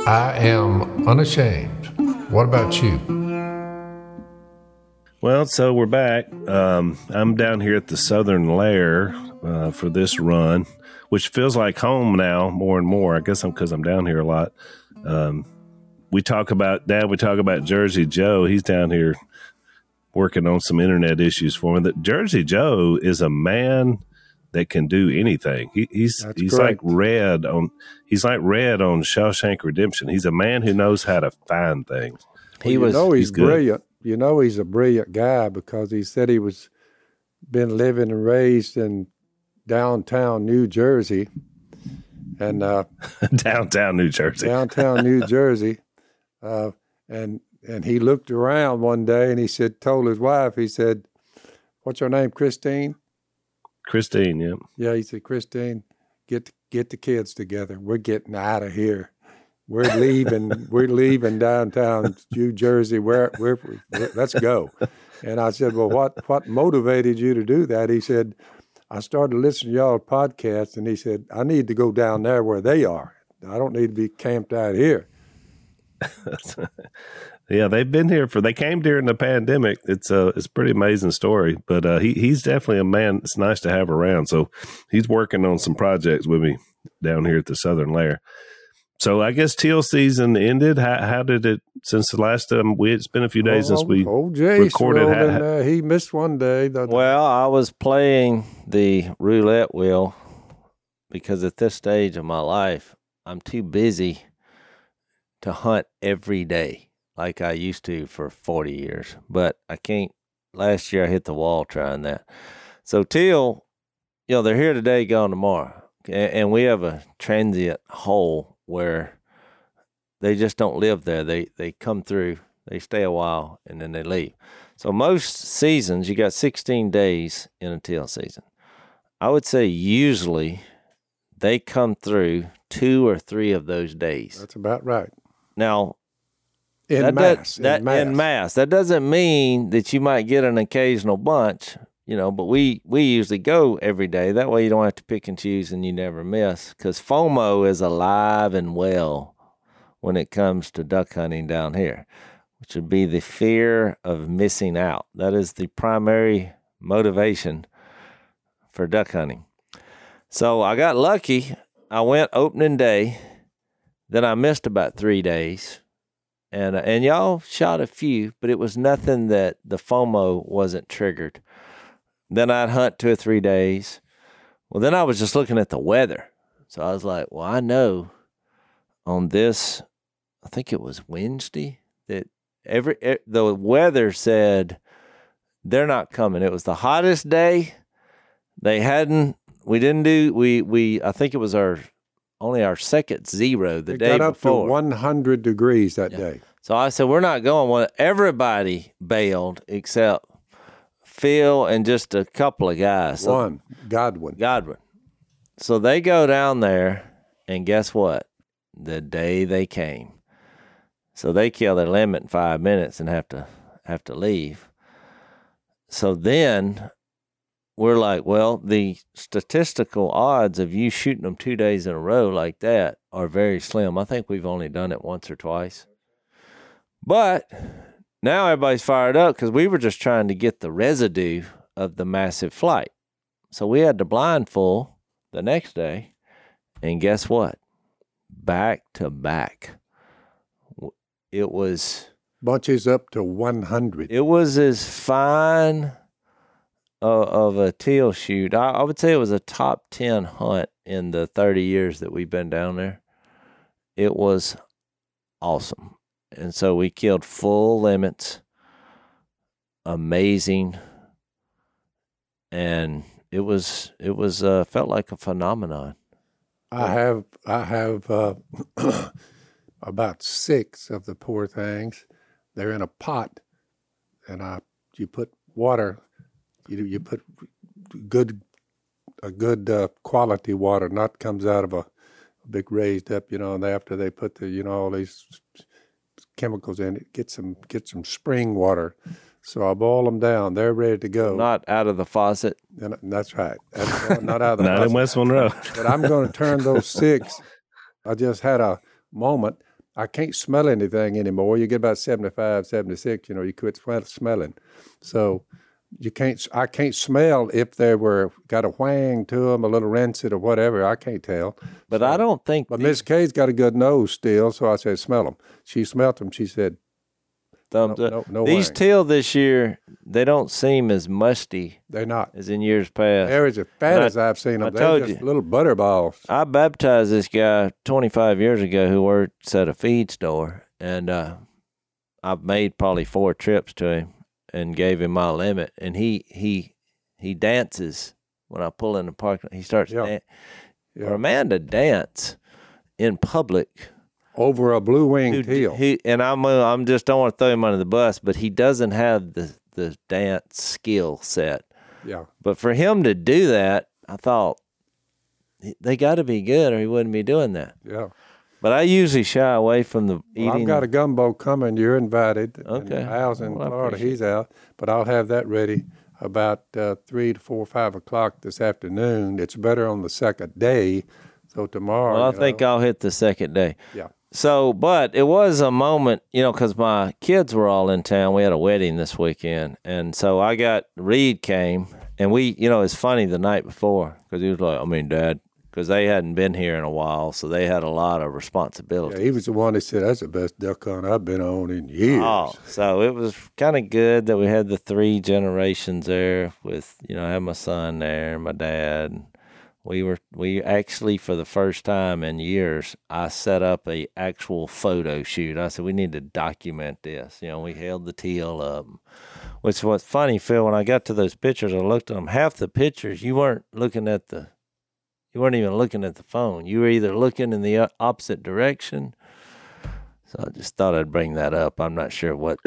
I am unashamed. What about you? Well, so we're back. I'm down here at the Southern Lair for this run, which feels like home now more and more. I guess because I'm down here a lot. We talk about Jersey Joe. He's down here working on some internet issues for me. That Jersey Joe is a man that can do anything. He's like Red on Shawshank Redemption. He's a man who knows how to find things. He's brilliant. You know he's a brilliant guy because he said he was been living and raised in downtown New Jersey, and downtown New Jersey, and he looked around one day and he told his wife, he said, "What's her name, Christine?" Christine, yeah. Yeah, he said, "Christine, get the kids together. We're getting out of here. We're leaving downtown New Jersey. Let's go." And I said, "Well, what motivated you to do that?" He said, "I started listening to y'all podcast," and he said, "I need to go down there where they are. I don't need to be camped out here." Yeah, they've been here they came during the pandemic. It's a pretty amazing story, but he's definitely a man it's nice to have around. So he's working on some projects with me down here at the Southern Lair. So I guess teal season ended. How did it, since the last time it's been a few days since we recorded. He missed one day. Well, I was playing the roulette wheel because at this stage of my life, I'm too busy to hunt every day like I used to for 40 years. But I can't. Last year I hit the wall trying that. So teal, they're here today, gone tomorrow. And we have a transient hole where they just don't live there. They come through, they stay a while, and then they leave. So most seasons, you got 16 days in a teal season. I would say usually they come through 2 or 3 of those days. That's about right. Now, in mass. That doesn't mean that you might get an occasional bunch, but we usually go every day. That way you don't have to pick and choose and you never miss, because FOMO is alive and well when it comes to duck hunting down here, which would be the fear of missing out. That is the primary motivation for duck hunting. So I got lucky. I went opening day. Then I missed about 3 days. And y'all shot a few, but it was nothing that the FOMO wasn't triggered. Then I'd hunt 2 or 3 days. Well, then I was just looking at the weather. So I was like, well, I know on this, I think it was Wednesday, that the weather said they're not coming. It was the hottest day. I think it was only our second zero the day before. It got up to 100 degrees that day. So I said, we're not going. Well, everybody bailed except Phil and just a couple of guys. Godwin. So they go down there, and guess what? The day they came. So they kill their limit in 5 minutes and have to leave. So then we're like, well, the statistical odds of you shooting them 2 days in a row like that are very slim. I think we've only done it once or twice. But now everybody's fired up because we were just trying to get the residue of the massive flight. So we had the blind full the next day, and guess what? Back to back. It was... bunches up to 100. It was as fine of a teal shoot. I would say it was a top 10 hunt in the 30 years that we've been down there. It was awesome. And so we killed full limits. Amazing. And it was felt like a phenomenon. I have about 6 of the poor things. They're in a pot, and you put water. You put a good quality water, not comes out of a big raised up, and after they put all these chemicals in it, get some spring water. So I boil them down. They're ready to go. Not out of the faucet. And that's right. Not out of the not faucet. In West Monroe. But I'm going to turn those 6. I just had a moment. I can't smell anything anymore. You get about 75, 76, you quit smelling. So I can't smell if they got a whang to them, a little rancid or whatever. I can't tell. But I don't think. But Miss Kay's got a good nose still, so I said, smell them. She smelt them. She said, thumbs up. No These whang. teal this year, they don't seem as musty They're not. as in years past. They're as fat as I've seen them. I They're told just you. little butter balls. I baptized this guy 25 years ago who works at a feed store, and I've made probably 4 trips to him and gave him my limit, and he dances when I pull in the parking lot. He starts dancing. For a man to dance in public Over a blue-winged teal. I'm just don't want to throw him under the bus, but he doesn't have the dance skill set. Yeah. But for him to do that, I thought they got to be good, or he wouldn't be doing that. Yeah. But I usually shy away from the eating. Well, I've got a gumbo coming. You're invited. Okay. And Al's in Well, I Florida. appreciate He's out. But I'll have that ready about 3 to 4, 5 o'clock this afternoon. It's better on the second day. So tomorrow. Well, I think I'll hit the second day. Yeah. So, but it was a moment, because my kids were all in town. We had a wedding this weekend. And so Reed came, and it's funny the night before, because he was like, Dad, because they hadn't been here in a while, so they had a lot of responsibility. Yeah, he was the one that said, that's the best duck hunt I've been on in years. Oh, so it was kind of good that we had the 3 generations there with, I had my son there, my dad. We actually, for the first time in years, I set up a actual photo shoot. I said, we need to document this. We held the teal up, which was funny, Phil. When I got to those pictures, I looked at them. Half the pictures, you weren't even looking at the phone. You were either looking in the opposite direction. So I just thought I'd bring that up. I'm not sure what.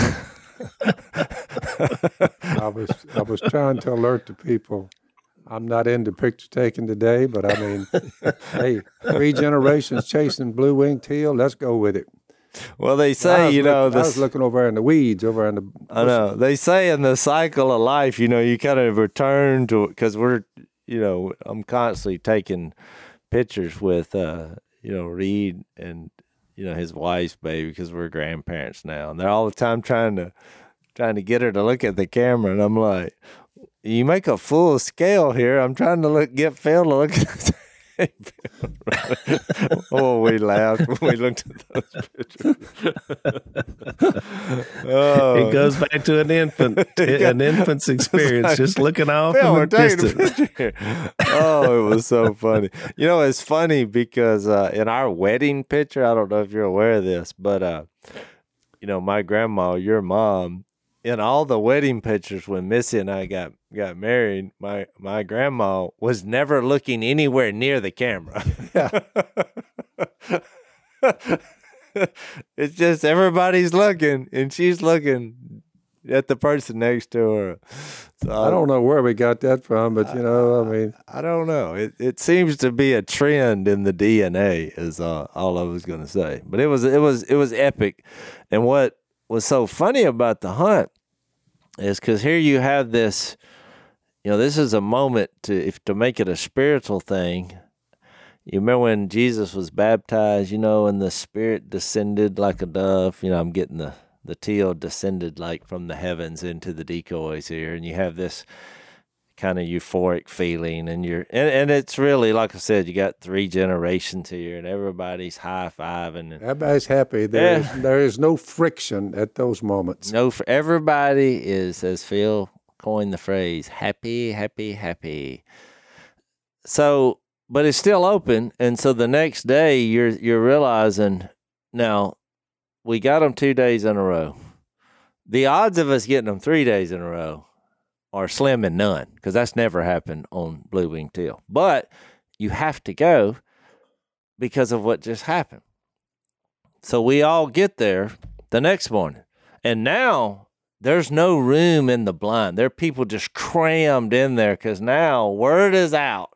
I was trying to alert the people. I'm not into picture taking today, but hey, 3 generations chasing blue-winged teal. Let's go with it. Well, they say, I was looking over in the weeds, over in the bushes. I know. They say in the cycle of life, you kind of return to, because we're, I'm constantly taking pictures with, Reed and, his wife's baby, because we're grandparents now. And they're all the time trying to get her to look at the camera. And I'm like, you make a full scale here. I'm trying to get Phil to look at the Oh, we laughed when we looked at those pictures. It goes back to an infant's experience, just looking off in the distance. Oh, it was so funny. It's funny because in our wedding picture, I don't know if you're aware of this, but my grandma, your mom, in all the wedding pictures when Missy and I got married, my grandma was never looking anywhere near the camera. Yeah. It's just everybody's looking, and she's looking at the person next to her. So I don't know where we got that from, but I don't know. It seems to be a trend in the DNA, is all I was going to say. But it was epic, and what was so funny about the hunt is because here you have this, this is a moment to make it a spiritual thing. You remember when Jesus was baptized, and the Spirit descended like a dove. I'm getting the teal descended like from the heavens into the decoys here, and you have this kind of euphoric feeling, and it's really, like I said, you got 3 generations here, and everybody's high-fiving. Everybody's happy. There is no friction at those moments. No, everybody is, as Phil coined the phrase, happy, happy, happy. So, but it's still open, and so the next day you're realizing, now, we got them 2 days in a row. The odds of us getting them 3 days in a row are slim and none, because that's never happened on blue-winged teal. But you have to go because of what just happened. So we all get there the next morning, and now there's no room in the blind. There are people just crammed in there because now word is out.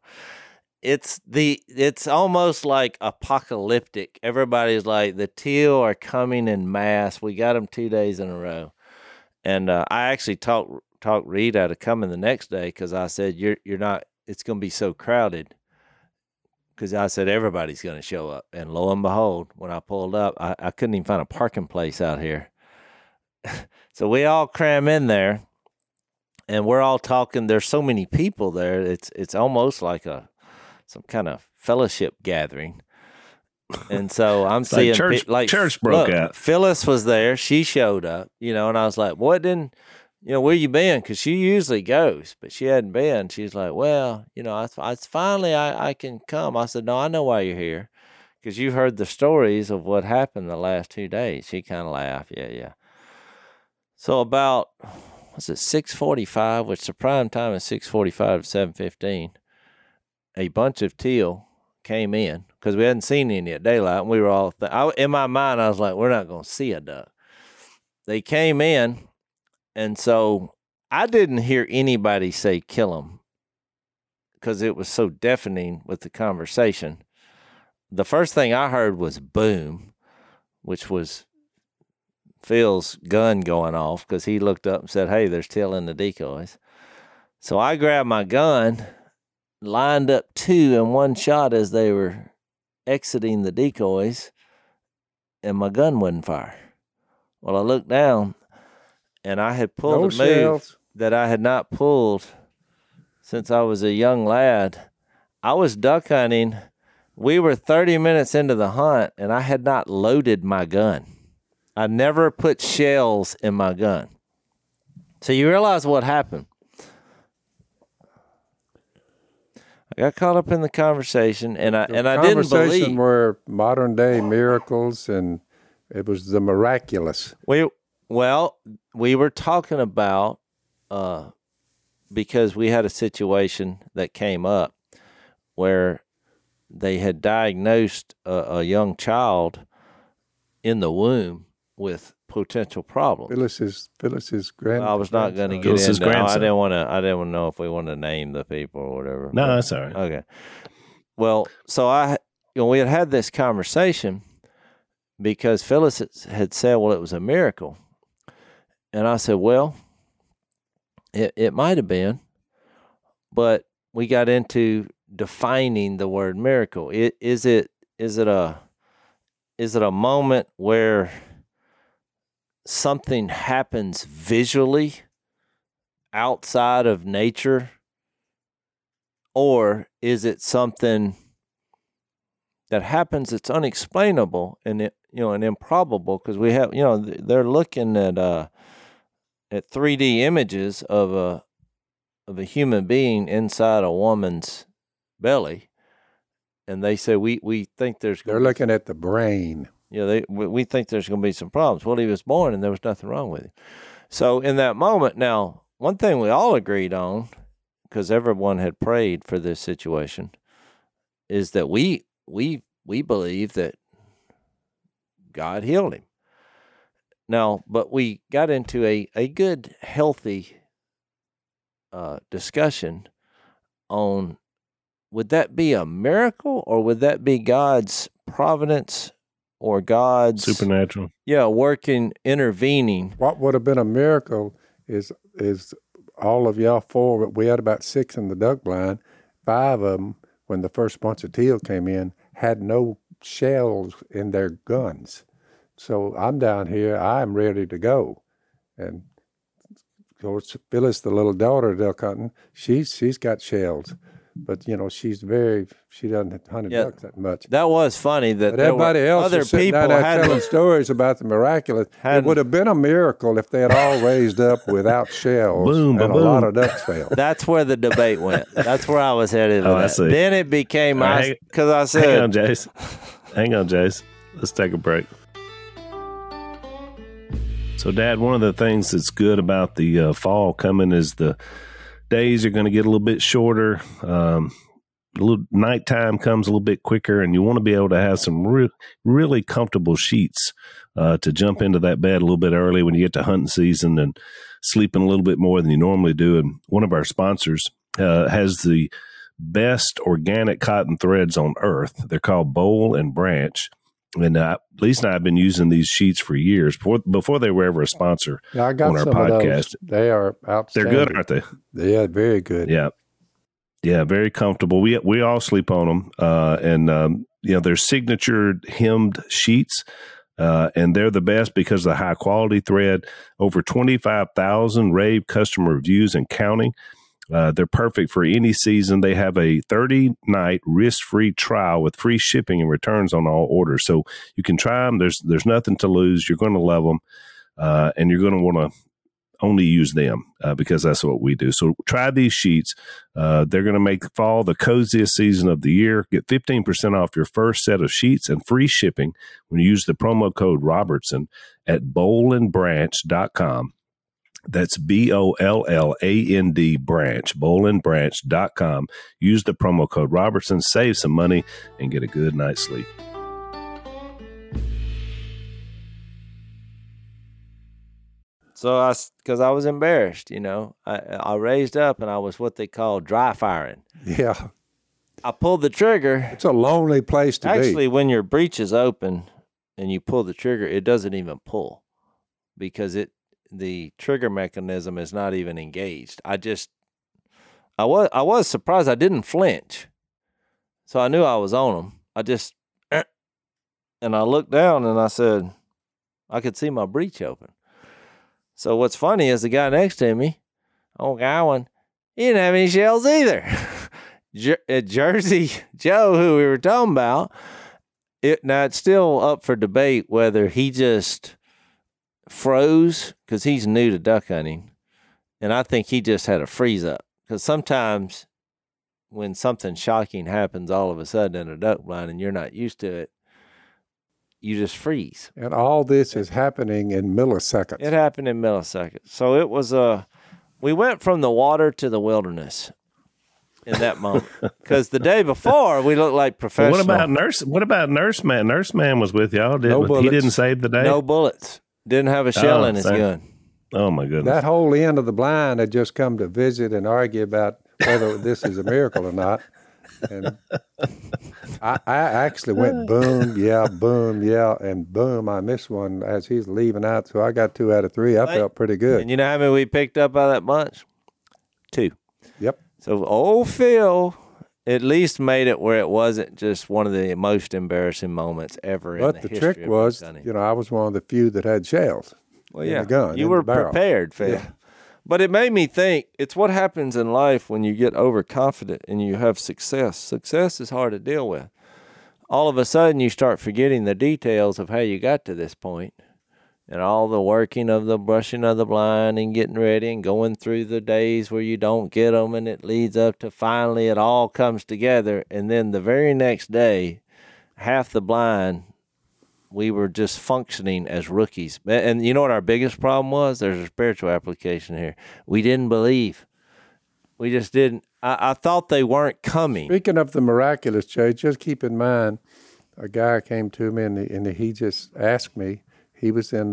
It's almost like apocalyptic. Everybody's like, the teal are coming in mass. We got them 2 days in a row. And I actually talked Reed out of coming the next day, because I said, you're not, it's going to be so crowded. because I said everybody's going to show up. And lo and behold, when I pulled up, I couldn't even find a parking place out here. So we all cram in there, and we're all talking. There's so many people there. It's almost like some kind of fellowship gathering. And so I'm seeing church broke out. Phyllis was there. She showed up, and I was like, what didn't, where you been? Because she usually goes, but she hadn't been. She's like, well, I can come. I said, no, I know why you're here, because you heard the stories of what happened the last 2 days. She kind of laughed. Yeah. So about, 6:45, which the prime time is 6:45 to 7:15, a bunch of teal came in because we hadn't seen any at daylight. And we were all, in my mind, I was like, we're not going to see a duck. They came in, and so I didn't hear anybody say kill them because it was so deafening with the conversation. The first thing I heard was boom, which was Phil's gun going off because he looked up and said, hey, there's teal in the decoys. So I grabbed my gun, lined up 2 in one shot as they were exiting the decoys, and my gun wouldn't fire. Well, I looked down, and I had pulled a move that I had not pulled since I was a young lad. I was duck hunting. We were 30 minutes into the hunt, and I had not loaded my gun. I never put shells in my gun. So you realize what happened. I got caught up in the conversation, and I didn't believe. Conversation were modern day miracles, and it was the miraculous. We were talking about because we had a situation that came up where they had diagnosed a young child in the womb with potential problems. Phyllis's grandson. I was not going to get into. I didn't want to know if we want to name the people or whatever. No, that's all right. Okay. Well, so we had this conversation because Phyllis had said, well, it was a miracle, and I said, well, it might have been, but we got into defining the word miracle. Is it a moment where something happens visually outside of nature, or is it something that happens that's unexplainable and and improbable? Because we have they're looking at 3D images of a human being inside a woman's belly, and they say we think they're looking at the brain. We think there's going to be some problems. Well, he was born and there was nothing wrong with him. So in that moment, now, one thing we all agreed on, because everyone had prayed for this situation, is that we believe that God healed him. Now, but we got into a good, healthy discussion on, would that be a miracle or would that be God's providence or God's supernatural? Working, intervening. What would have been a miracle is all of y'all 4, we had about 6 in the duck blind. 5 of them, when the first bunch of teal came in, had no shells in their guns. So I'm down here, I'm ready to go. And of course, Phyllis, the little daughter of duck hunting, she's got shells. But, she doesn't hunt ducks that much. That was funny that but everybody else other was sitting people down there had telling stories about the miraculous. It would have been a miracle if they had all raised up without shells. Boom, and a lot of ducks failed. That's where the debate went. That's where I was headed with I see. Then it became, because I said... Hang on, Jace. Let's take a break. So, Dad, one of the things that's good about the fall coming is the days are going to get a little bit shorter. Nighttime comes a little bit quicker, and you want to be able to have some really comfortable sheets to jump into that bed a little bit early when you get to hunting season and sleeping a little bit more than you normally do. And one of our sponsors has the best organic cotton threads on earth. They're called Boll and Branch. And Lisa and I have been using these sheets for years before they were ever a sponsor I got on our some podcast. Of those. They are outstanding. They're good, aren't they? Yeah, very good. Yeah. Yeah, very comfortable. We all sleep on them, and they're signature hemmed sheets, and they're the best because of the high quality thread. Over 25,000 rave customer reviews and counting. They're perfect for any season. They have a 30-night risk-free trial with free shipping and returns on all orders, so you can try them. There's nothing to lose. You're going to love them, and you're going to want to only use them because that's what we do. So try these sheets. They're going to make fall the coziest season of the year. Get 15% off your first set of sheets and free shipping when you use the promo code Robertson at bowlandbranch.com. That's BOLLAND branch, bowlandbranch.com. Use the promo code Robertson, save some money, and get a good night's sleep. So because I was embarrassed, I raised up and I was what they call dry firing. Yeah. I pulled the trigger. It's a lonely place to be. Actually, when your breech is open and you pull the trigger, it doesn't even pull because the trigger mechanism is not even engaged. I was surprised I didn't flinch. So I knew I was on them. And I looked down and I said, I could see my breech open. So what's funny is the guy next to me, old Gowan, he didn't have any shells either. Jersey Joe, who we were talking about, now it's still up for debate whether he just froze because he's new to duck hunting, and I think he just had a freeze up because sometimes when something shocking happens all of a sudden in a duck blind and you're not used to it, you just freeze. And all this is happening in milliseconds. It happened in milliseconds. So it was we went from the water to the wilderness in that moment. Because the day before we looked like professionals. What about Nurseman? Nurseman was with y'all. He didn't save the day? No bullets. Didn't have a shell in his gun. Oh my goodness. That whole end of the blind had just come to visit and argue about whether this is a miracle or not. And I actually went boom, yeah, and boom, I missed one as he's leaving out. So I got 2 out of 3. I felt pretty good. And you know how many we picked up out of that bunch? 2. Yep. So old Phil at least made it where it wasn't just one of the most embarrassing moments ever in the history of duck hunting. But the trick was, I was one of the few that had shells in the gun. You were prepared, Phil. Yeah. But it made me think, it's what happens in life when you get overconfident and you have success. Success is hard to deal with. All of a sudden, you start forgetting the details of how you got to this point and all the working of the brushing of the blind and getting ready and going through the days where you don't get them, and it leads up to finally it all comes together. And then the very next day, half the blind, we were just functioning as rookies. And you know what our biggest problem was? There's a spiritual application here. We didn't believe. We just didn't. I thought they weren't coming. Speaking of the miraculous, Jay, just keep in mind, a guy came to me and he just asked me. He was in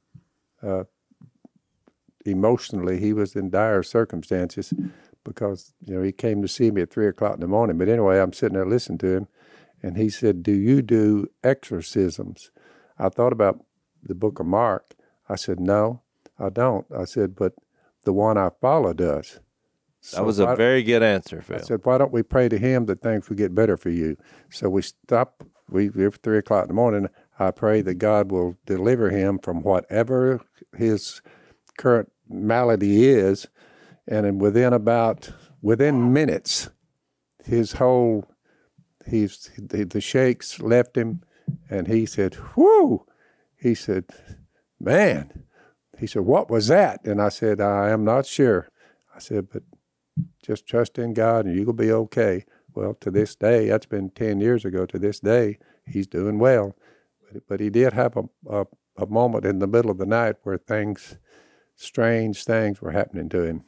emotionally, he was in dire circumstances because he came to see me at 3:00 in the morning. But anyway, I'm sitting there listening to him. And he said, "Do you do exorcisms?" I thought about the book of Mark. I said, "No, I don't." I said, "But the one I follow does." So that was a very good answer, Phil. I said, "Why don't we pray to him that things will get better for you?" So we stopped. We at 3:00 in the morning. I pray that God will deliver him from whatever his current malady is. And then within minutes, his whole... the shakes left him, and he said, "Whoo!" He said, "Man," he said, "What was that?" And I said, "I am not sure." I said, "But just trust in God, and you'll be okay." Well, to this day, that's been 10 years ago. To this day, he's doing well, but he did have a moment in the middle of the night where strange things were happening to him.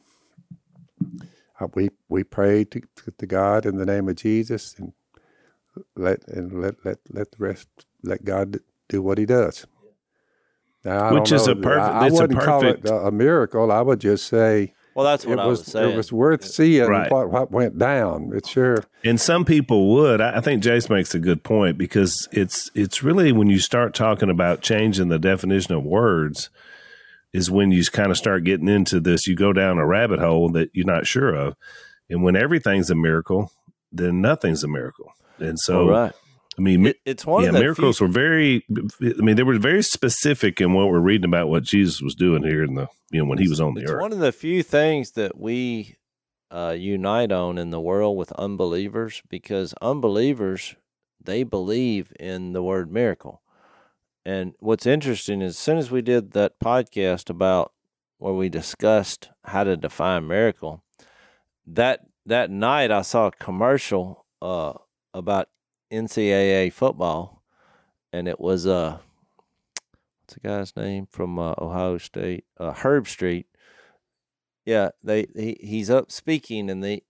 We prayed to God in the name of Jesus, and let the rest, let God do what he does. Now, I wouldn't call it a miracle. I would just say, well, that's what I was saying. It was worth seeing what went down. It's sure. And some people would. I think Jace makes a good point because it's really when you start talking about changing the definition of words is when you kind of start getting into this. You go down a rabbit hole that you're not sure of. And when everything's a miracle, then nothing's a miracle. And so, All right. I mean, It's one of the miracles were very, I mean, they were very specific in what we're reading about what Jesus was doing here in the, when he was on the It's earth. one of the few things that we unite on in the world with unbelievers, because unbelievers, they believe in the word miracle. And what's interesting is as soon as we did that podcast about where we discussed how to define miracle, that night I saw a commercial about NCAA football, and it was what's the guy's name from Ohio State, Herb Street. Yeah, he's up speaking, and and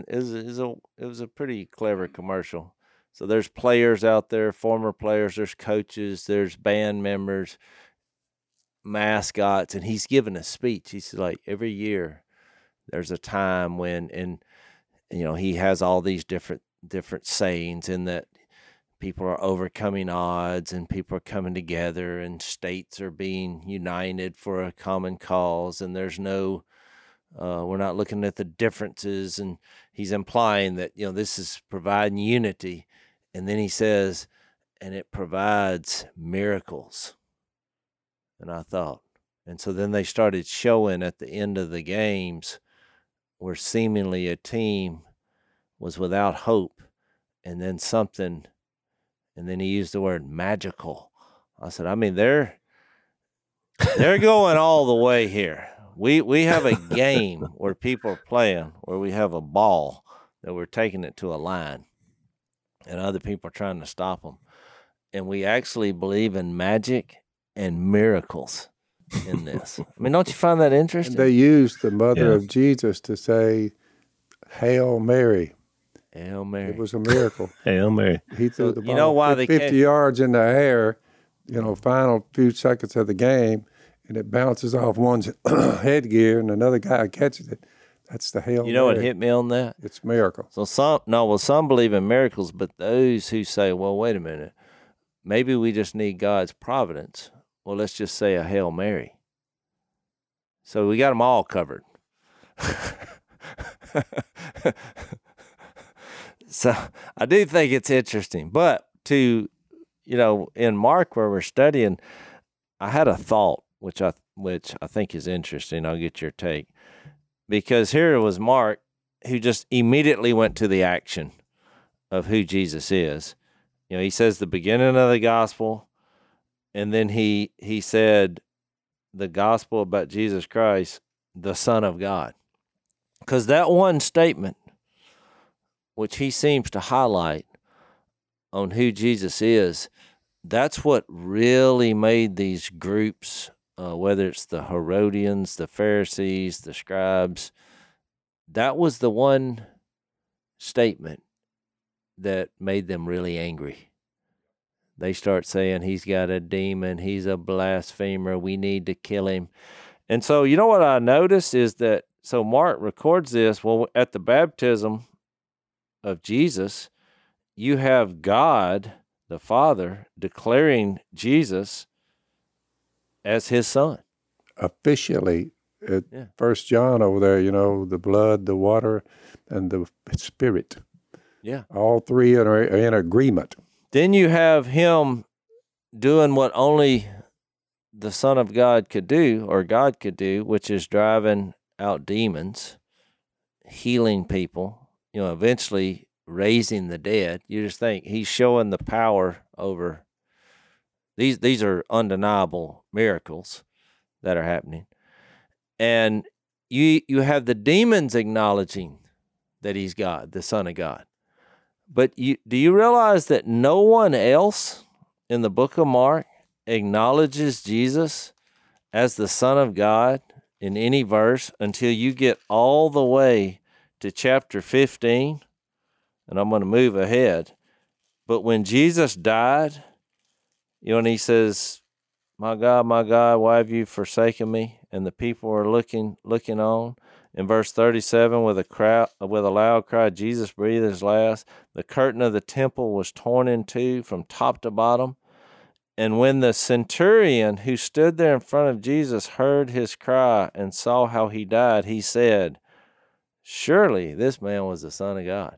it was a pretty clever commercial. So there's players out there, former players, there's coaches, there's band members, mascots, and he's giving a speech. He's like, every year there's a time when, and he has all these different sayings, in that people are overcoming odds and people are coming together and states are being united for a common cause, and there's no we're not looking at the differences, and he's implying that this is providing unity. And then he says, and it provides miracles. And I thought, and so then they started showing at the end of the games where seemingly a team was without hope, and then something, and then he used the word magical. I said, I mean, they're going all the way here. We have a game where people are playing, where we have a ball that we're taking it to a line, and other people are trying to stop them. And we actually believe in magic and miracles in this. I mean, don't you find that interesting? And they used the mother of Jesus to say, Hail Mary. Hail Mary. It was a miracle. Hail Mary. He threw the ball you know why 50 yards in the air, final few seconds of the game, and it bounces off one's headgear, and another guy catches it. That's the Hail Mary. You know what hit me on that? It's miracle. So some believe in miracles, but those who say, well, wait a minute, maybe we just need God's providence. Well, let's just say a Hail Mary. So we got them all covered. So I do think it's interesting. But in Mark, where we're studying, I had a thought, which I think is interesting. I'll get your take. Because here was Mark, who just immediately went to the action of who Jesus is. He says the beginning of the gospel, and then he said the gospel about Jesus Christ, the Son of God. Because that one statement, which he seems to highlight on who Jesus is, that's what really made these groups, whether it's the Herodians, the Pharisees, the scribes, that was the one statement that made them really angry. They start saying he's got a demon, he's a blasphemer, we need to kill him. And so, what I noticed is that, so Mark records this, well, at the baptism of Jesus, you have God, the Father, declaring Jesus as his son. Officially, at 1 John over there, the blood, the water, and the spirit. Yeah. All three are in agreement. Then you have him doing what only the Son of God could do, or God could do, which is driving out demons, healing people, eventually raising the dead. You just think he's showing the power over these are undeniable miracles that are happening. And you have the demons acknowledging that he's God, the Son of God. But do you realize that no one else in the book of Mark acknowledges Jesus as the Son of God in any verse until you get all the way to chapter 15? And I'm going to move ahead. But when Jesus died, and he says, my God, why have you forsaken me? And the people were looking on. In verse 37, with a loud cry, Jesus breathed his last. The curtain of the temple was torn in two from top to bottom. And when the centurion who stood there in front of Jesus heard his cry and saw how he died, he said, surely this man was the Son of God.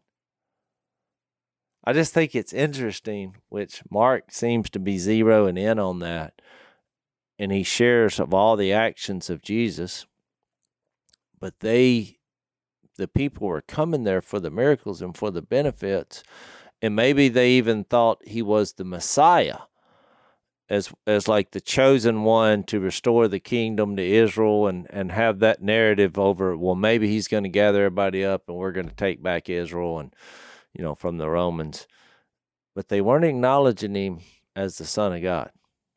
I just think it's interesting, which Mark seems to be zeroing in on that, and he shares of all the actions of Jesus, but the people were coming there for the miracles and for the benefits, and maybe they even thought he was the Messiah, as like the chosen one to restore the kingdom to Israel and have that narrative over, well, maybe he's going to gather everybody up and we're going to take back Israel and, from the Romans. But they weren't acknowledging him as the Son of God.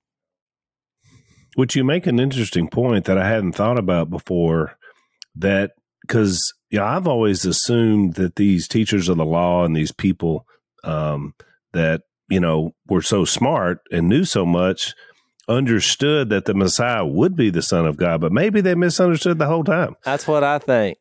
Which you make an interesting point that I hadn't thought about before, that because I've always assumed that these teachers of the law and these people that were so smart and knew so much understood that the Messiah would be the Son of God, but maybe they misunderstood the whole time. That's what I think.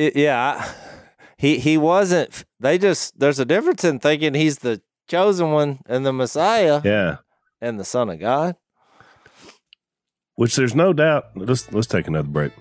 He wasn't. There's a difference in thinking he's the chosen one and the Messiah, and the Son of God. Which there's no doubt. Let's take another break.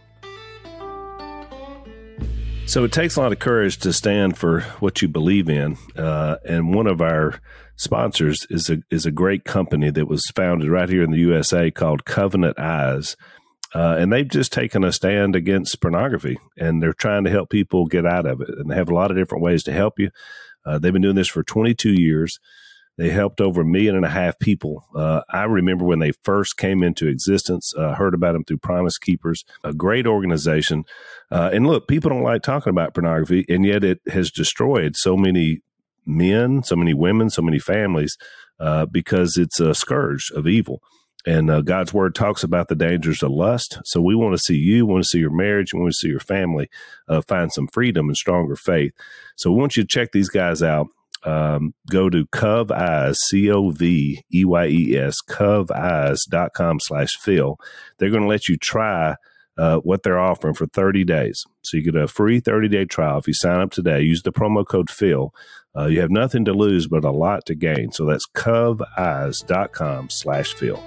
So it takes a lot of courage to stand for what you believe in, and one of our sponsors is a great company that was founded right here in the USA called Covenant Eyes, and they've just taken a stand against pornography, and they're trying to help people get out of it, and they have a lot of different ways to help you. They've been doing this for 22 years. They helped over 1.5 million people. I remember when they first came into existence, heard about them through Promise Keepers, a great organization. And look, people don't like talking about pornography, and yet it has destroyed so many men, so many women, so many families, because it's a scourge of evil. And God's word talks about the dangers of lust. So we want to see you, want to see your marriage, we want to see your family find some freedom and stronger faith. So we want you to check these guys out. Go to Cove Eyes, COVEYES, coveeyes.com/Phil. They're going to let you try what they're offering for 30 days. So you get a free 30-day trial. If you sign up today, use the promo code Phil. You have nothing to lose, but a lot to gain. So that's coveeyes.com/Phil.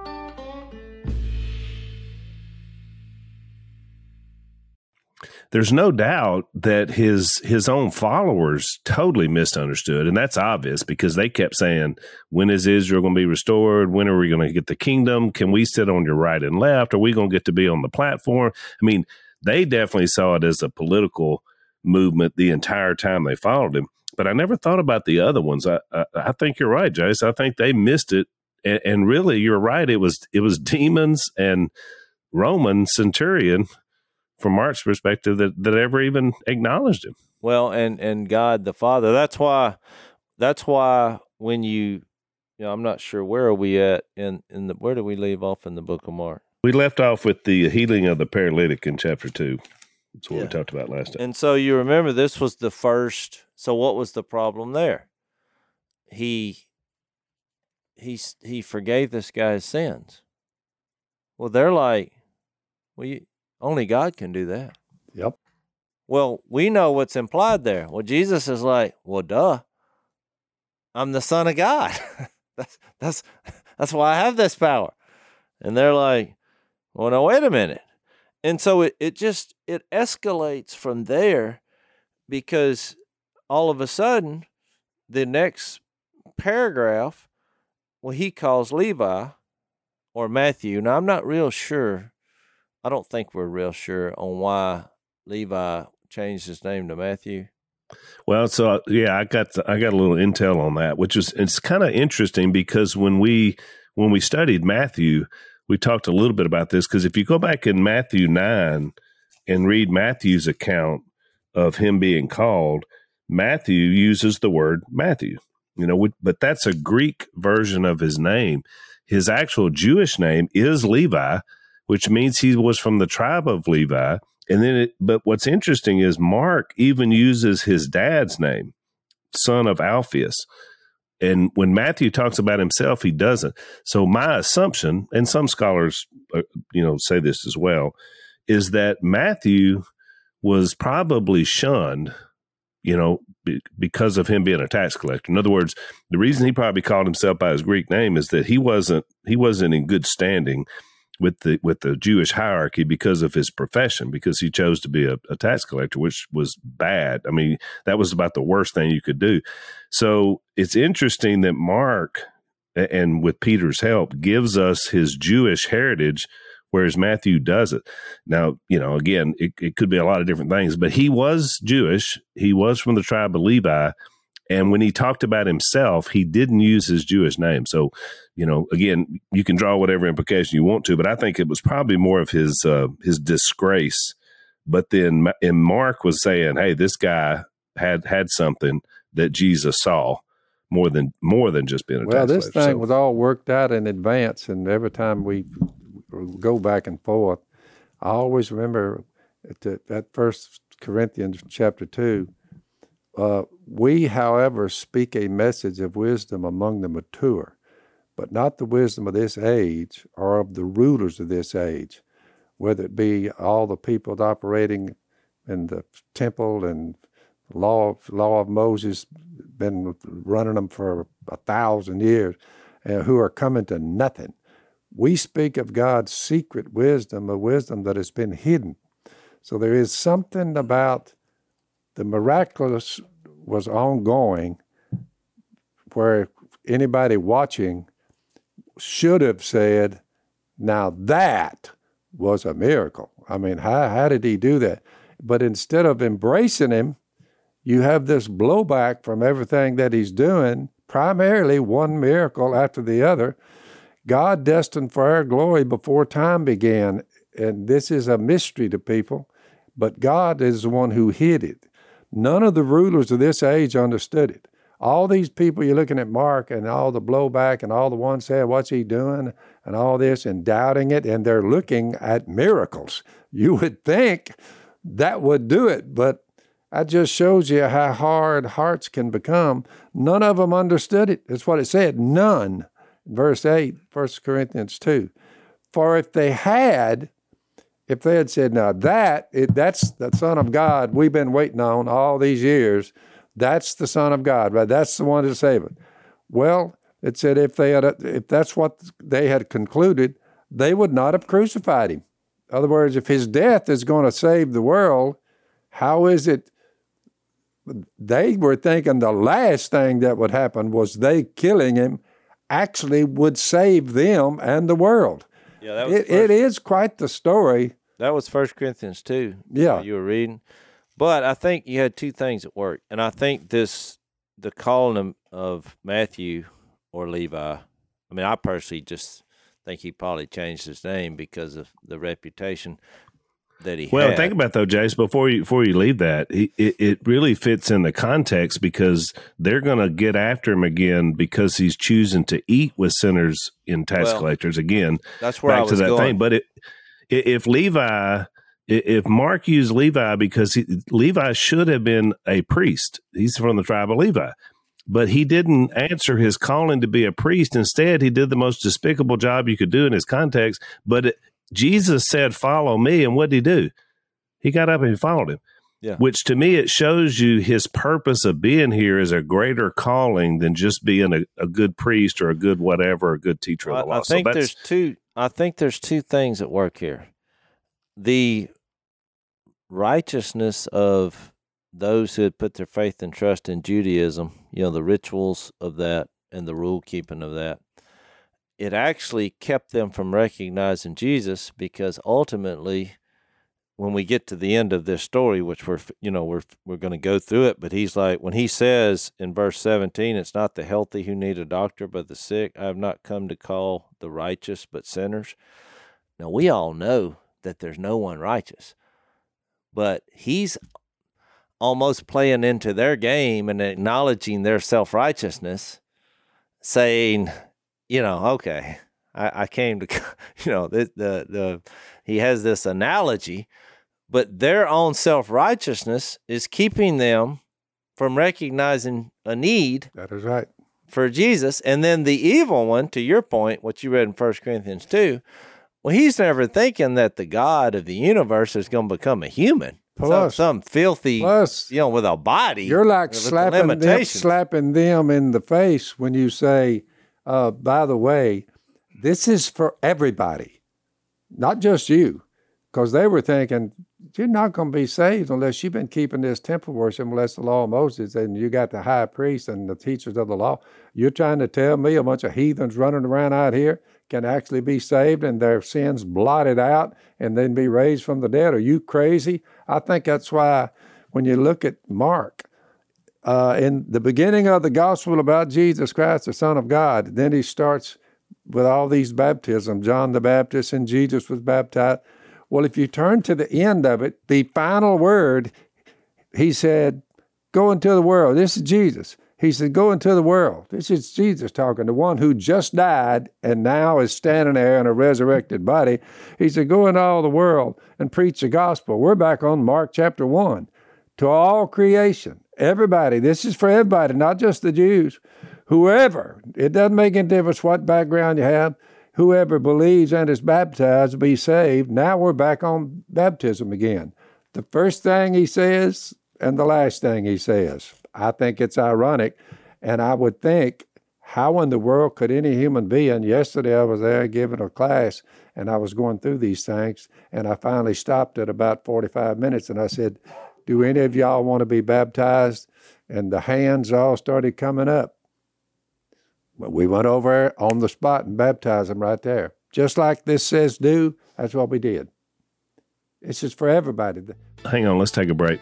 There's no doubt that his own followers totally misunderstood, and that's obvious because they kept saying, when is Israel going to be restored? When are we going to get the kingdom? Can we sit on your right and left? Are we going to get to be on the platform? I mean, they definitely saw it as a political movement the entire time they followed him, but I never thought about the other ones. I think you're right, Jace. I think they missed it, and really, you're right. It was demons and Roman centurion, from Mark's perspective, that ever even acknowledged him. Well, and God the Father. That's why when I'm not sure, where are we at where do we leave off in the book of Mark? We left off with the healing of the paralytic in chapter 2. That's what we talked about last time. And so you remember this was the first. So what was the problem there? He forgave this guy's sins. Well, they're like, only God can do that. Yep. Well, we know what's implied there. Well, Jesus is like, well, duh. I'm the Son of God. that's why I have this power. And they're like, well, no, wait a minute. And so it escalates from there, because all of a sudden, the next paragraph, well, he calls Levi or Matthew. Now, I'm not real sure. I don't think we're real sure on why Levi changed his name to Matthew. Well, so I got a little intel on that, it's kind of interesting because when we studied Matthew, we talked a little bit about this, because if you go back in Matthew 9 and read Matthew's account of him being called, Matthew uses the word Matthew, but that's a Greek version of his name. His actual Jewish name is Levi, which means he was from the tribe of Levi. And then, but what's interesting is Mark even uses his dad's name, son of Alphaeus. And when Matthew talks about himself, he doesn't. So my assumption, and some scholars, say this as well, is that Matthew was probably shunned, because of him being a tax collector. In other words, the reason he probably called himself by his Greek name is that he wasn't in good standing with the Jewish hierarchy because of his profession, because he chose to be a tax collector, which was bad. I mean, that was about the worst thing you could do. So it's interesting that Mark, and with Peter's help, gives us his Jewish heritage, whereas Matthew doesn't. Now, again, it could be a lot of different things, but he was Jewish. He was from the tribe of Levi. And when he talked about himself, he didn't use his Jewish name. So, again, you can draw whatever implication you want to, but I think it was probably more of his disgrace. But then Mark was saying, hey, this guy had something that Jesus saw more than just being a tax collector. Well, this thing was all worked out in advance, and every time we go back and forth, I always remember at 1 Corinthians chapter 2, we, however, speak a message of wisdom among the mature, but not the wisdom of this age or of the rulers of this age, whether it be all the people operating in the temple and law of Moses, been running them for 1,000 years, who are coming to nothing. We speak of God's secret wisdom, a wisdom that has been hidden. So there is something about the miraculous was ongoing where anybody watching should have said, now that was a miracle. I mean, how did he do that? But instead of embracing him, you have this blowback from everything that he's doing, primarily one miracle after the other. God destined for our glory before time began, and this is a mystery to people, but God is the one who hid it. None of the rulers of this age understood it. All these people, you're looking at Mark and all the blowback and all the ones saying, what's he doing? And all this and doubting it, and they're looking at miracles. You would think that would do it, but that just shows you how hard hearts can become. None of them understood it. That's what it said, none. Verse 8, 1 Corinthians 2. For if they had said, now that's the Son of God we've been waiting on all these years, that's the Son of God, right? That's the one to save it. Well, it said if that's what they had concluded, they would not have crucified him. In other words, if his death is going to save the world, how is it? They were thinking the last thing that would happen was they killing him actually would save them and the world. Yeah, that was it is quite the story. That was 1 Corinthians 2. Yeah. You were reading. But I think you had two things at work. And I think the calling of Matthew or Levi, I mean, I personally just think he probably changed his name because of the reputation that he had. Well, think about though, Jace, before you leave that, it really fits in the context because they're going to get after him again because he's choosing to eat with sinners and tax collectors again. That's where back I was to that going. thing. But if Mark used Levi because Levi should have been a priest, he's from the tribe of Levi, but he didn't answer his calling to be a priest. Instead, he did the most despicable job you could do in his context. But Jesus said, follow me. And what did he do? He got up and he followed him. Yeah. Which to me, it shows you his purpose of being here is a greater calling than just being a good priest or a good whatever, a good teacher of the law. I think there's two things at work here. The righteousness of those who had put their faith and trust in Judaism, the rituals of that and the rule keeping of that, it actually kept them from recognizing Jesus because ultimately, when we get to the end of this story, which we're going to go through it, but he's like, when he says in verse 17, it's not the healthy who need a doctor, but the sick. I have not come to call the righteous, but sinners. Now, we all know that there's no one righteous, but he's almost playing into their game and acknowledging their self-righteousness, saying, okay, I came to, he has this analogy, but their own self-righteousness is keeping them from recognizing a need. That is right. For Jesus. And then the evil one, to your point, what you read in 1 Corinthians 2, well, he's never thinking that the God of the universe is going to become a human. Plus, some filthy, with a body. You're like slapping them in the face when you say, by the way, this is for everybody. not just you, because they were thinking, you're not going to be saved unless you've been keeping this temple worship, unless the law of Moses, and you got the high priest and the teachers of the law. You're trying to tell me a bunch of heathens running around out here can actually be saved and their sins blotted out and then be raised from the dead? Are you crazy? I think that's why when you look at Mark, in the beginning of the gospel about Jesus Christ, the Son of God, then he starts with all these baptisms, John the Baptist and Jesus was baptized. Well, if you turn to the end of it, the final word, he said, go into the world. This is Jesus. He said, go into the world. This is Jesus talking, the one who just died and now is standing there in a resurrected body. He said, go into all the world and preach the gospel. We're back on Mark chapter 1. To all creation, everybody. This is for everybody, not just the Jews. Whoever, it doesn't make any difference what background you have, whoever believes and is baptized will be saved. Now we're back on baptism again. The first thing he says and the last thing he says. I think it's ironic, and I would think, how in the world could any human being, yesterday I was there giving a class, and I was going through these things, and I finally stopped at about 45 minutes, and I said, do any of y'all want to be baptized? And the hands all started coming up. Well, we went over on the spot and baptized them right there. Just like this says do, that's what we did. It's just for everybody. Hang on, let's take a break.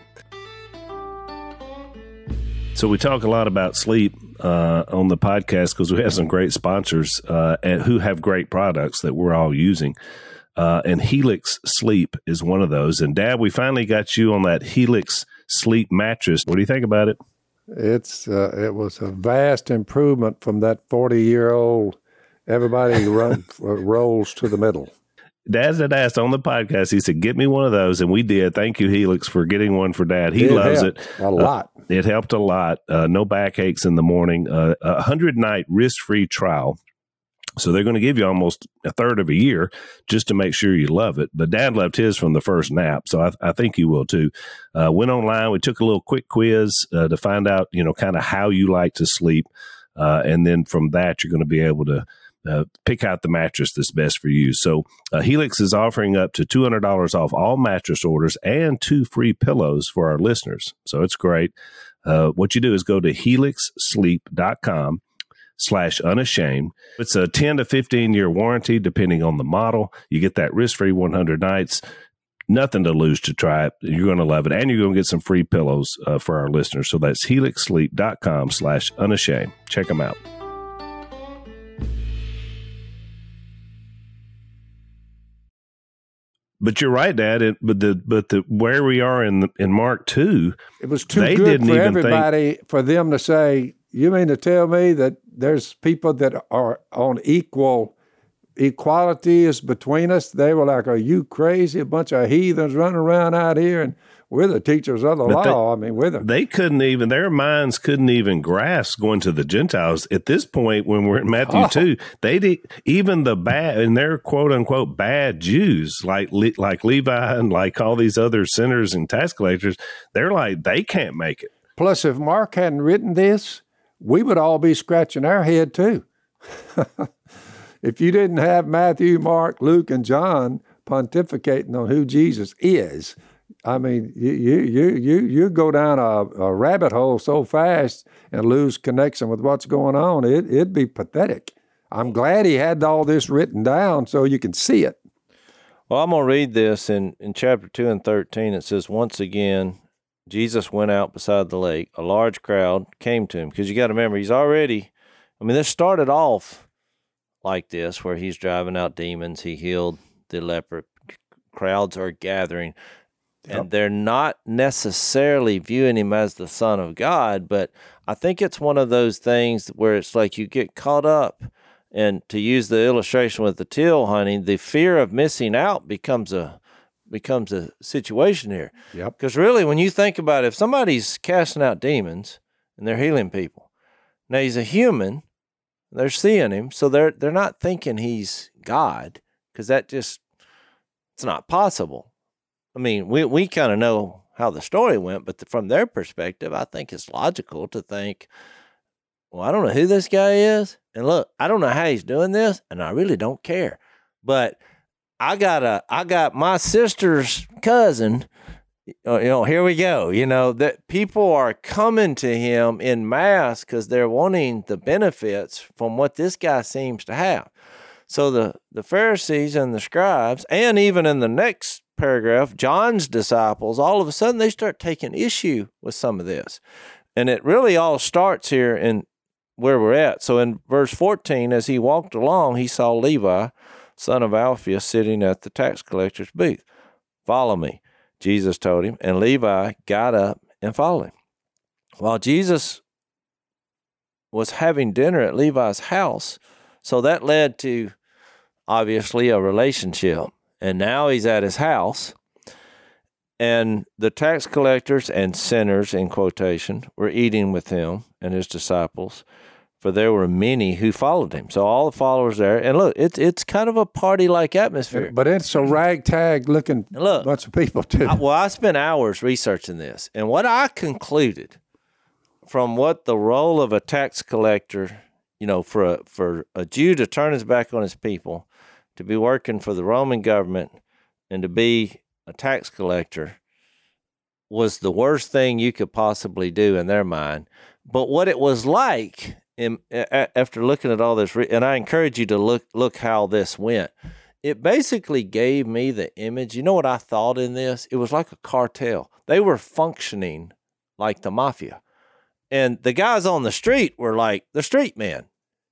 So we talk a lot about sleep on the podcast because we have some great sponsors who have great products that we're all using. And Helix Sleep is one of those. And Dad, we finally got you on that Helix Sleep mattress. What do you think about it? It was a vast improvement from that 40-year-old. Everybody rolls to the middle. Dad had asked on the podcast, he said, get me one of those. And we did. Thank you, Helix, for getting one for Dad. He loves it. A lot. It helped a lot. No backaches in the morning. 100-night risk-free trial. So they're going to give you almost a third of a year just to make sure you love it. But Dad loved his from the first nap, so I think you will too. Went online. We took a little quick quiz to find out, kind of how you like to sleep. And then from that, you're going to be able to pick out the mattress that's best for you. So Helix is offering up to $200 off all mattress orders and 2 free pillows for our listeners. So it's great. What you do is go to helixsleep.com/unashamed. It's a 10 to 15-year warranty, depending on the model. You get that risk-free 100 nights. Nothing to lose to try it. You're going to love it. And you're going to get some free pillows for our listeners. So that's helixsleep.com/unashamed. Check them out. But you're right, Dad. But where we are in Mark 2, it was too good for everybody for them to say, you mean to tell me that there's people that are on equality is between us? They were like, are you crazy? A bunch of heathens running around out here, and we're the teachers of the law. They couldn't even, their minds couldn't even grasp going to the Gentiles. At this point, when we're in Matthew 2, even the bad, and they're quote unquote bad Jews, like Levi and like all these other sinners and tax collectors, they're like, they can't make it. Plus, if Mark hadn't written this, we would all be scratching our head too. If you didn't have Matthew, Mark, Luke, and John pontificating on who Jesus is, I mean, you go down a rabbit hole so fast and lose connection with what's going on. It'd be pathetic. I'm glad he had all this written down so you can see it. Well, I'm going to read this in chapter 2 and 13. It says, once again, Jesus went out beside the lake. A large crowd came to him. Because you got to remember, this started off like this, where he's driving out demons. He healed the leper. Crowds are gathering. Yep. And they're not necessarily viewing him as the Son of God, but I think it's one of those things where it's like you get caught up, and to use the illustration with the teal hunting, the fear of missing out becomes a situation here. Yep. Because really, when you think about it, if somebody's casting out demons and they're healing people, now he's a human, they're seeing him, so they're not thinking he's God, because it's not possible. I mean, we kind of know how the story went, but from their perspective, I think it's logical to think, well, I don't know who this guy is, and look, I don't know how he's doing this, and I really don't care. But I got my sister's cousin. Here we go. That people are coming to him in mass because they're wanting the benefits from what this guy seems to have. So the Pharisees and the scribes, and even in the next paragraph, John's disciples, all of a sudden they start taking issue with some of this. And it really all starts here in where we're at. So in verse 14, as he walked along, he saw Levi, son of Alphaeus, sitting at the tax collector's booth. Follow me, Jesus told him, and Levi got up and followed him. While Jesus was having dinner at Levi's house, so that led to, obviously, a relationship. And now he's at his house, and the tax collectors and sinners, in quotation, were eating with him and his disciples, for there were many who followed him. So all the followers there. And look, it's kind of a party-like atmosphere. But it's a ragtag-looking bunch of people, too. I spent hours researching this, and what I concluded from what the role of a tax collector, for a Jew to turn his back on his people, to be working for the Roman government, and to be a tax collector was the worst thing you could possibly do in their mind. But what it was like after looking at all this, and I encourage you to look how this went, it basically gave me the image. You know what I thought in this? It was like a cartel. They were functioning like the mafia. And the guys on the street were like the street men.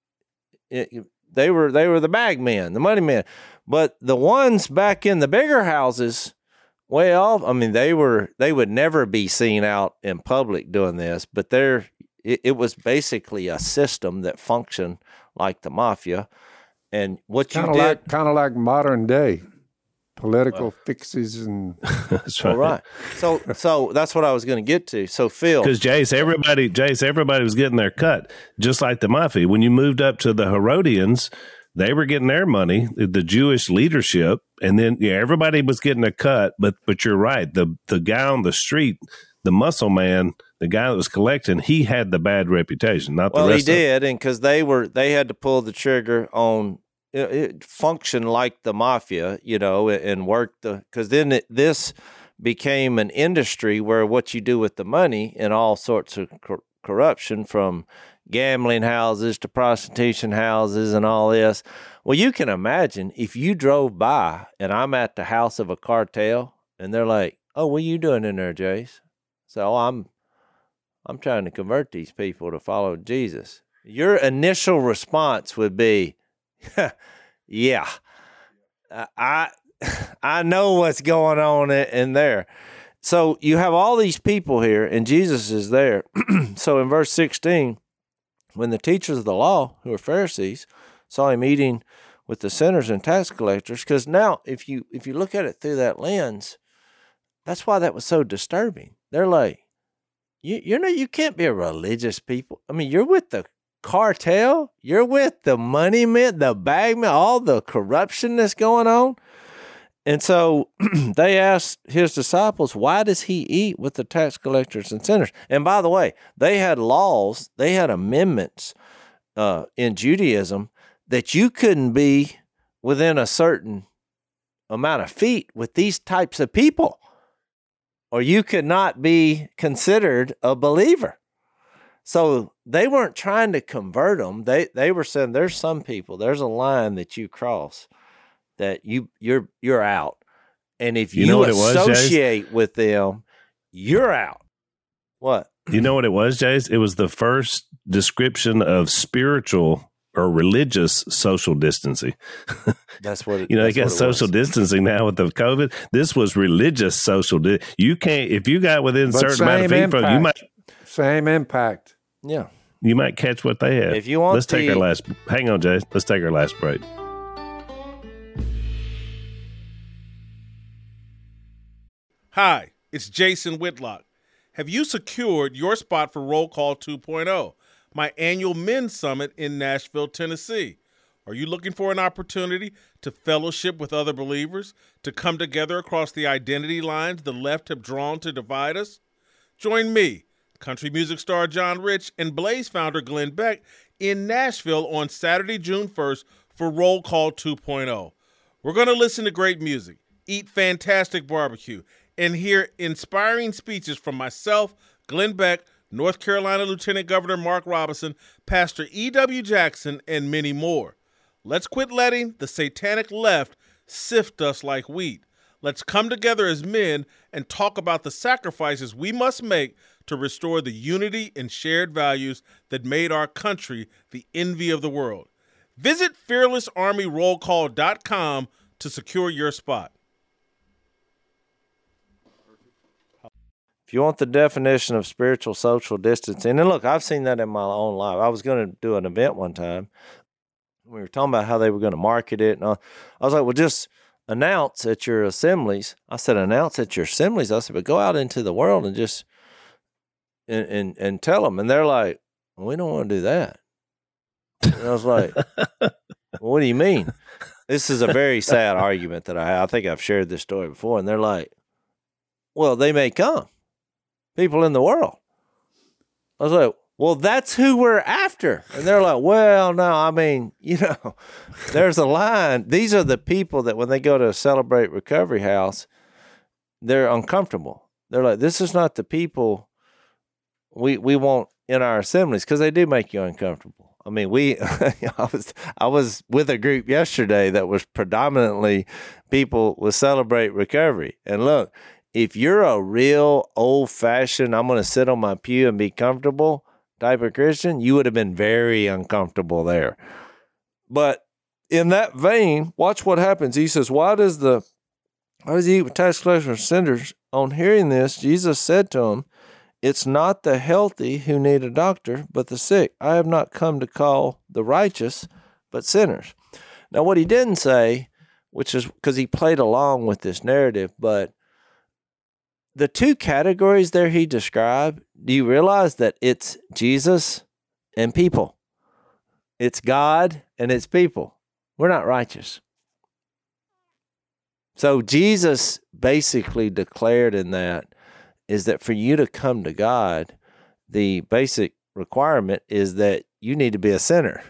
They were the bag men, the money men. But the ones back in the bigger houses, way off, they would never be seen out in public doing this, but it was basically a system that functioned like the mafia. And what kind of like modern day political fixes and that's right. All right. So that's what I was going to get to. So Phil, because Jace, everybody was getting their cut, just like the mafia. When you moved up to the Herodians, they were getting their money, the Jewish leadership, and then everybody was getting a cut. But you're right, the guy on the street, the muscle man, the guy that was collecting, he had the bad reputation, not the rest. Well, he did, and because they had to pull the trigger on. It functioned like the mafia, and work because then this became an industry where what you do with the money and all sorts of corruption, from gambling houses to prostitution houses and all this. Well, you can imagine if you drove by and I'm at the house of a cartel and they're like, "Oh, what are you doing in there, Jace?" So I'm trying to convert these people to follow Jesus. Your initial response would be, yeah, I know what's going on in there. So you have all these people here, and Jesus is there. So in verse 16, when the teachers of the law, who are Pharisees, saw him eating with the sinners and tax collectors, because now if you look at it through that lens, that's why that was so disturbing. They're like, you can't be a religious people. You're with the cartel, you're with the money men, the bag men, all the corruption that's going on. And so they asked his disciples, why does he eat with the tax collectors and sinners? And by the way, they had laws, they had amendments in Judaism that you couldn't be within a certain amount of feet with these types of people, or you could not be considered a believer. So they weren't trying to convert them. They were saying there's some people, there's a line that you cross that you're out. And if you associate with them, you're out. What? You know what it was, Jace? It was the first description of spiritual or religious social distancing. That's what they got social distancing now with the COVID. This was religious social. You can't, if you got within a certain amount of feet from you might. Same impact. Yeah. You might catch what they have. If you want, hang on, Jace. Let's take our last break. Hi, it's Jason Whitlock. Have you secured your spot for Roll Call 2.0, my annual men's summit in Nashville, Tennessee? Are you looking for an opportunity to fellowship with other believers, to come together across the identity lines the left have drawn to divide us? Join me, country music star John Rich, and Blaze founder Glenn Beck in Nashville on Saturday, June 1st for Roll Call 2.0. We're going to listen to great music, eat fantastic barbecue, and hear inspiring speeches from myself, Glenn Beck, North Carolina Lieutenant Governor Mark Robinson, Pastor E.W. Jackson, and many more. Let's quit letting the satanic left sift us like wheat. Let's come together as men and talk about the sacrifices we must make to restore the unity and shared values that made our country the envy of the world. Visit fearlessarmyrollcall.com to secure your spot. If you want the definition of spiritual social distancing, and look, I've seen that in my own life. I was going to do an event one time. We were talking about how they were going to market it. And I was like, well, just announce at your assemblies. I said, announce at your assemblies. I said, but go out into the world and just and tell them. And they're like, well, we don't want to do that. And I was like, well, what do you mean? This is a very sad argument that I have. I think I've shared this story before. And they're like, well, they may come. People in the world. I was like, well, that's who we're after. And they're like, well, no, I mean, there's a line. These are the people that when they go to Celebrate Recovery House, they're uncomfortable. They're like, this is not the people we want in our assemblies, because they do make you uncomfortable. I mean, I was with a group yesterday that was predominantly people with Celebrate Recovery. And look, if you're a real old-fashioned, I'm going to sit on my pew and be comfortable type of Christian, you would have been very uncomfortable there. But in that vein, watch what happens. He says, why does he eat with tax collectors and sinners? On hearing this, Jesus said to him, it's not the healthy who need a doctor, but the sick. I have not come to call the righteous, but sinners. Now, what he didn't say, which is because he played along with this narrative, but the two categories there he described, do you realize that it's Jesus and people? It's God and it's people. We're not righteous. So Jesus basically declared in that is that for you to come to God, the basic requirement is that you need to be a sinner.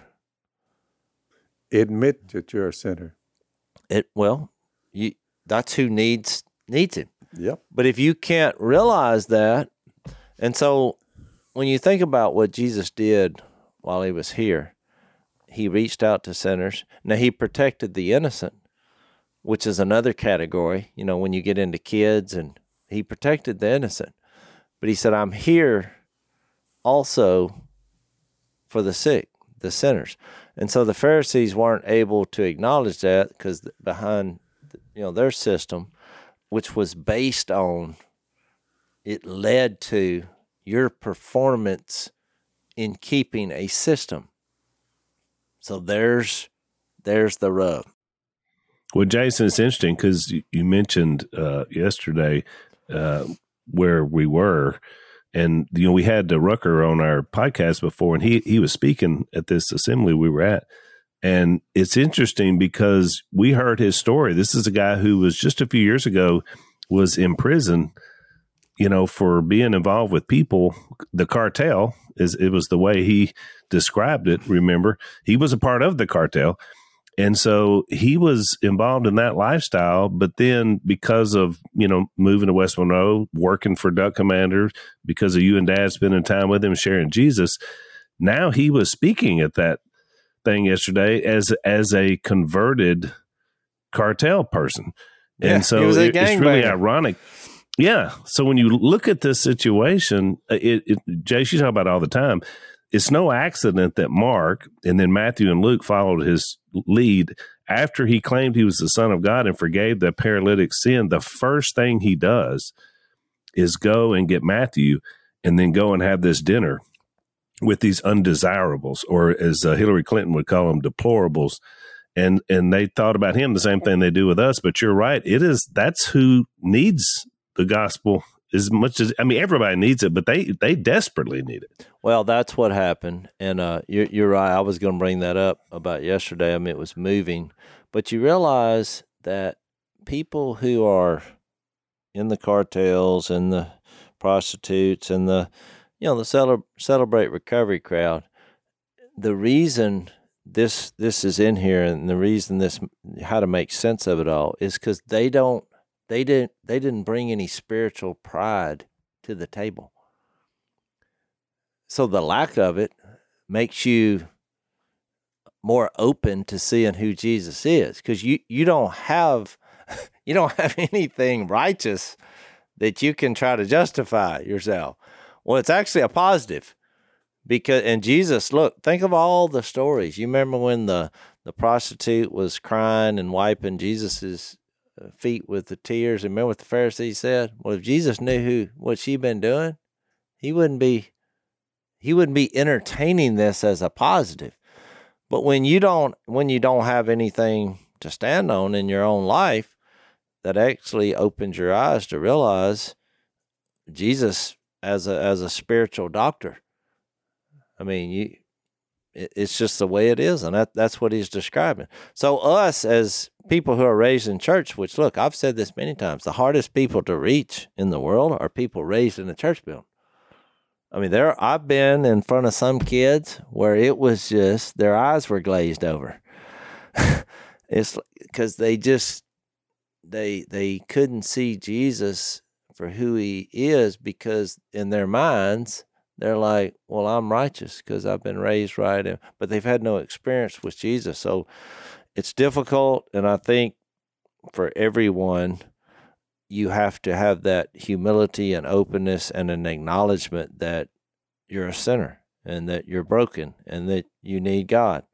Admit that you're a sinner. That's who needs him. Yep. But if you can't realize that, and so when you think about what Jesus did while he was here, he reached out to sinners. Now, he protected the innocent, which is another category, when you get into kids, and he protected the innocent. But he said, I'm here also for the sick, the sinners. And so the Pharisees weren't able to acknowledge that because behind their system, which was based on, it led to your performance in keeping a system. So there's the rub. Well, Jason, it's interesting because you mentioned yesterday where we were, and we had Rucker on our podcast before, and he was speaking at this assembly we were at. And it's interesting because we heard his story. This is a guy who was just a few years ago was in prison, for being involved with people. The cartel, it was the way he described it. Remember, he was a part of the cartel. And so he was involved in that lifestyle. But then because of, moving to West Monroe, working for Duck Commander, because of you and Dad spending time with him, sharing Jesus, now he was speaking at that thing yesterday as a converted cartel person. And so it's really ironic. Yeah. So when you look at this situation, Jace, you talk about it all the time. It's no accident that Mark and then Matthew and Luke followed his lead. After he claimed he was the Son of God and forgave the paralytic sin, the first thing he does is go and get Matthew and then go and have this dinner with these undesirables, or as Hillary Clinton would call them, deplorables. And they thought about him the same thing they do with us. But you're right. That's who needs the gospel as much as, everybody needs it, but they desperately need it. Well, that's what happened. And you're right. I was going to bring that up about yesterday. It was moving. But you realize that people who are in the cartels and the prostitutes and the Celebrate Recovery crowd, the reason this is in here and the reason this how to make sense of it all is because they didn't bring any spiritual pride to the table. So the lack of it makes you more open to seeing who Jesus is, because you don't have anything righteous that you can try to justify yourself. Well, it's actually a positive, and Jesus, look, think of all the stories. You remember when the prostitute was crying and wiping Jesus's feet with the tears, and remember what the Pharisees said? Well, if Jesus knew what she'd been doing, he wouldn't be entertaining this as a positive. But when you don't have anything to stand on in your own life, that actually opens your eyes to realize Jesus as a spiritual doctor. I mean, it's just the way it is, and that's what he's describing. So us as people who are raised in church, which, look, I've said this many times, the hardest people to reach in the world are people raised in a church building. I mean, I've been in front of some kids where it was just their eyes were glazed over. It's because they couldn't see Jesus for who he is, because in their minds they're like, well, I'm righteous because I've been raised right, but they've had no experience with Jesus. So it's difficult, and I think for everyone, you have to have that humility and openness and an acknowledgement that you're a sinner and that you're broken and that you need God.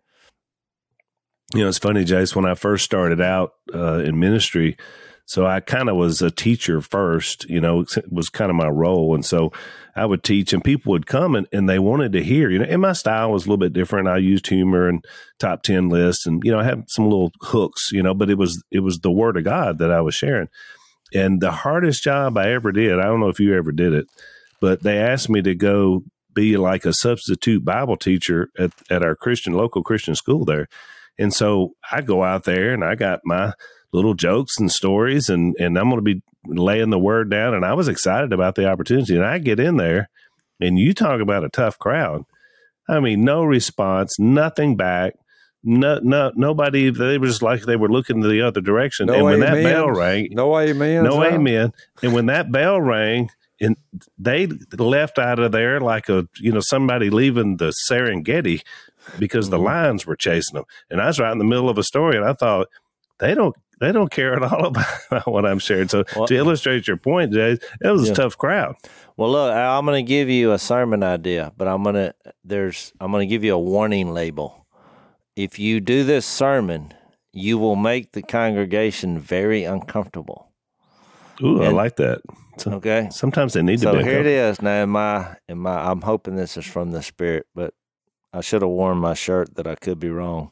You know, it's funny, Jace, when I first started out in ministry, so I kind of was a teacher first, you know, it was kind of my role. And so I would teach, and people would come and they wanted to hear, you know, and my style was a little bit different. I used humor and top 10 lists, and, you know, I had some little hooks, you know, but it was the word of God that I was sharing. And the hardest job I ever did, I don't know if you ever did it, but they asked me to go be like a substitute Bible teacher at our local Christian school there. And so I go out there and I got my little jokes and stories, and I'm going to be laying the word down. And I was excited about the opportunity. And I get in there, and you talk about a tough crowd. I mean, no response, nothing back. Nobody. They were just like they were looking to the other direction. No, and when amen. that bell rang, no amen. No amen. And when that bell rang, and they left out of there like somebody leaving the Serengeti, because the lions were chasing them. And I was right in the middle of a story, and I thought, they don't care at all about what I'm sharing. So to illustrate your point, Jay, it was a tough crowd. Well, look, I'm going to give you a sermon idea, but I'm going to give you a warning label. If you do this sermon, you will make the congregation very uncomfortable. Ooh, I like that. Okay. Sometimes they need to be. So here it is. Now, I'm hoping this is from the Spirit, but I should have worn my shirt that I could be wrong.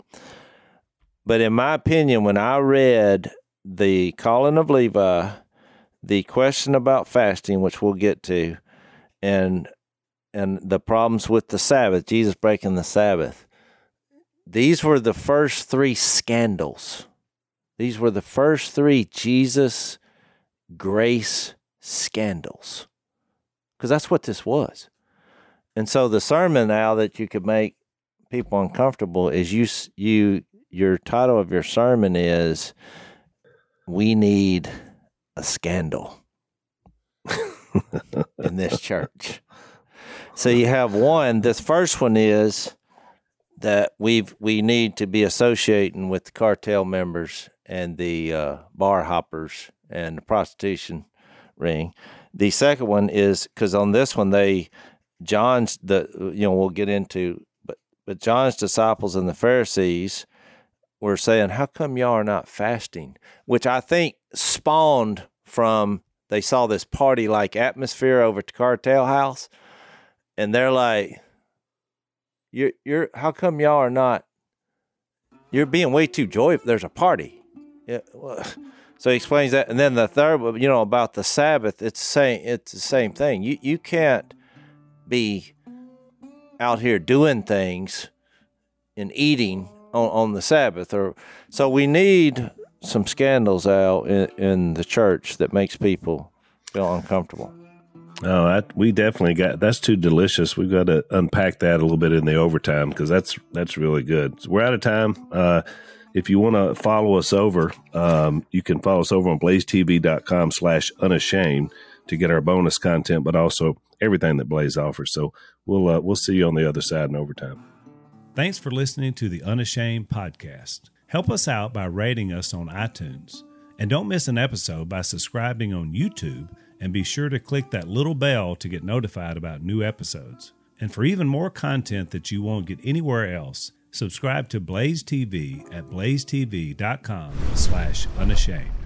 But in my opinion, when I read the calling of Levi, the question about fasting, which we'll get to, and the problems with the Sabbath, Jesus breaking the Sabbath, these were the first three scandals. These were the first three Jesus grace scandals, because that's what this was. And so the sermon now that you could make people uncomfortable is your title of your sermon is, "We need a scandal in this church." So you have one. This first one is that we need to be associating with the cartel members and the bar hoppers and the prostitution ring. The second one is because on this one we'll get into, but John's disciples and the Pharisees were saying, "How come y'all are not fasting?" Which I think spawned from they saw this party-like atmosphere over at the cartel house, and they're like, "You're how come y'all are not? You're being way too joyful. There's a party." Yeah. Well, so he explains that, and then the third, about the Sabbath, it's the same thing. You can't be out here doing things and eating on the Sabbath, so we need some scandals out in the church that makes people feel uncomfortable. Oh, we definitely that's too delicious. We've got to unpack that a little bit in the overtime, because that's really good. So we're out of time. if you want to follow us over, you can follow us over on blazetv.com/unashamed to get our bonus content, but also everything that Blaze offers. So we'll see you on the other side in overtime. Thanks for listening to the Unashamed podcast. Help us out by rating us on iTunes. And don't miss an episode by subscribing on YouTube, and be sure to click that little bell to get notified about new episodes. And for even more content that you won't get anywhere else, subscribe to Blaze TV at blazetv.com/unashamed.